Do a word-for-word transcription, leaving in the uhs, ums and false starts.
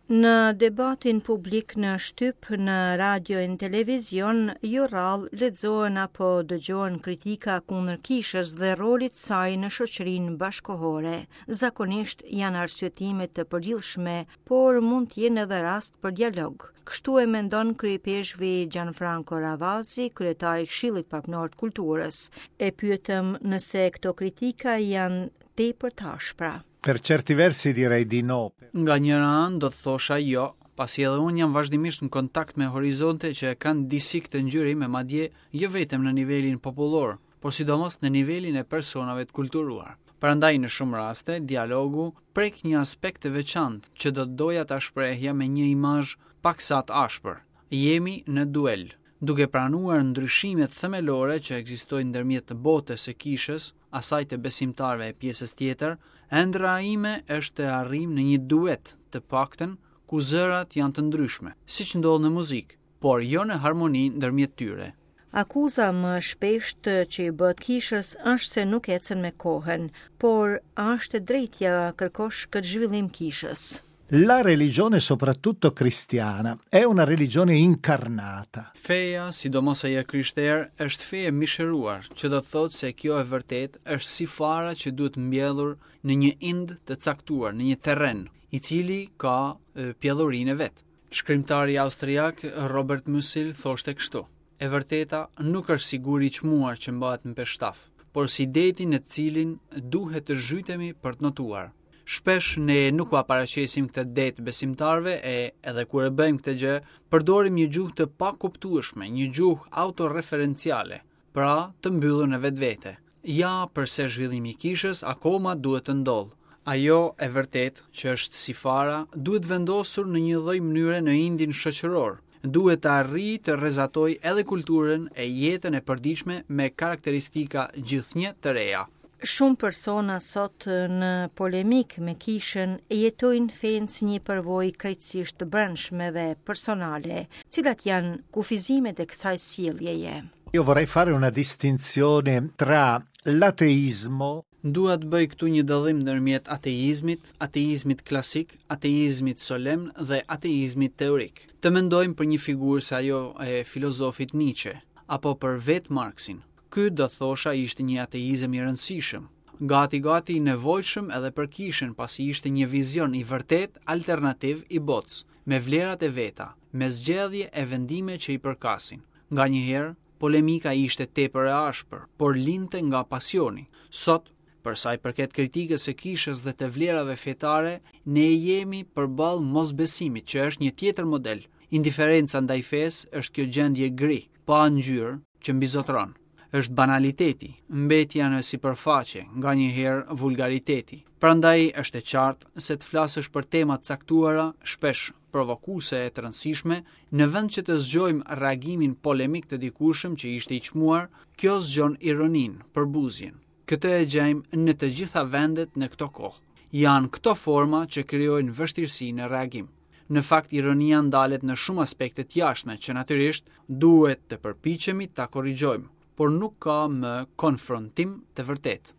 Në debatin publik në shtyp, në radio e në televizion, jo rrallë lexohen apo dëgjohen kritika kundër kishës dhe rolit saj në shoqërinë bashkohore. Zakonisht janë arsyetime të përgjithshme, por mund të jenë edhe rast për dialog. Kështu e mendon kryepeshvi Gianfranco Ravasi, kryetari i Këshillit Parapërnor të Kulturës. E pyetëm nëse këto kritika janë tepër të ashpra. Per certi versi direi di no. Nga njëra anë do të thosha jo, pasi edhe unë jam vazhdimisht në kontakt me horizonte që e kanë disi këtë ngjyrim e madje jo vetëm në nivelin popullor, por sidomos në nivelin e personave të kulturuar. Prandaj në shumë raste dialogu prek një aspekt të veçantë që do të doja ta shprehja me një imazh paksa të ashpër. Jemi në duel, duke pranuar ndryshimet themelore që ekzistojnë ndërmjet të botës së kishës, asaj të besimtarëve e pjesës tjetër. Ëndra ime është të arrim në një duet të paktën ku zërat janë të ndryshme, siç ndodh në muzikë, por jo në harmoni ndërmjet tyre. Akuza më shpesht që i bëhet kishës është se nuk ecën me kohën, por është e drejtja kërkosh këtë zhvillim kishës. La religione, soprattutto cristiana, è una religione incarnata. Feja, sidomos ajo krishterë, është fe e mishëruar, që do të thotë se kjo e vërtet është si fara që duhet mbjellur në një ind të caktuar, në një terren, i cili ka e, pjellurinë e vet. Shkrimtari austriak Robert Musil thoshte kështu: e vërteta nuk është siguri i çmuar që mbahet në peshtaf, por si deti në të cilin duhet të zhytemi për të notuar. Shpesh ne nuk ua paraqesim këtë det besimtarve e edhe kur e bëjmë këtë gjë, përdorim një gjuhë të pakuptueshme, një gjuhë autoreferenciale, pra të mbyllur në vetvete. Ja, përse zhvillimi i kishës akoma duhet të ndodhë. Ajo e vërtet që është si fara duhet vendosur në një lloj mënyre në indin shoqëror. Duhet të arrijë të rrezatojë edhe kulturën e jetën e përditshme me karakteristika gjithnjë të reja. Shumë persona sot në polemik me kishën jetojnë fenë si një përvojë krejtësisht të brendshme dhe personale, cilat janë kufizimet e kësaj sjelljeje. Io vorrei fare una distinzione tra l'ateismo. Dua të bëj këtu një dallim ndërmjet ateizmit, ateizmit klasik, ateizmit solemn dhe ateizmit teorik. Të mendojmë për një figurë sa ajo e filozofit Nietzsche, apo për vet Marxin. Ky do thosha ishte një ateizëm i rëndësishëm, gati-gati i nevojshëm edhe për kishën, pasi ishte një vizion i vërtet alternativ i botës, me vlerat e veta, me zgjedhje e vendime që i përkasin. Nganjëherë, polemika ishte tepër e ashpër, por linte nga pasioni. Sot, për sa i përket kritikës së kishës dhe të vlerave fetare, ne jemi përballë mosbesimit, që është një tjetër model. Indiferenca ndaj fesë është kjo gjendje gri, pa ngjyrë, që mbizotron. Është banaliteti, mbetja në sipërfaqe, nganjëherë vulgariteti. Prandaj është e qartë se të flasësh për tema të caktuara, shpesh provokuese e të rëndësishme, në vend që të zgjojmë reagimin polemik të dikushëm që ishte i çmuar, kjo zgjon ironinë, përbuzjen. Këtë e gjejmë në të gjitha vendet në këto kohë. Janë këto forma që krijojnë vështirësi në reagim. Në fakt, ironia ndalet në shumë aspekte të jashtme që natyrisht duhet të përpiqemi ta korrigjojmë, por nuk ka më konfrontim të vërtet.